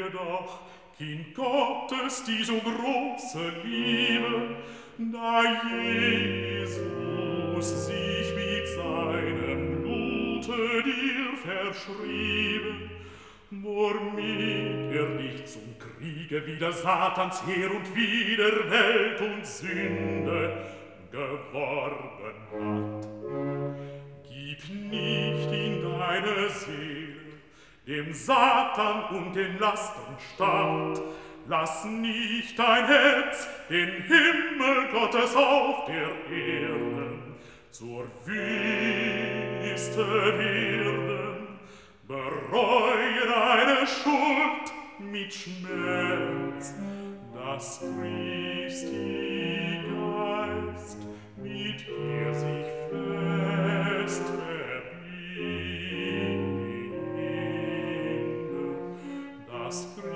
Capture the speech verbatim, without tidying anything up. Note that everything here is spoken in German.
mir doch, Kind Gottes, die so große Liebe, da Jesus sich mit seinem Blute dir verschrieben, womit er dich zum Kriege wider Satans Heer und wider Welt und Sünde geworben hat. Gib nicht in deine Seele dem Satan und den Lasten statt, lass nicht dein Herz den Himmel Gottes auf der Erde zur Wüste werden, bereue deine Schuld mit Schmerz, dass Christi Geist mit dir sich fest verbinde, dass Christi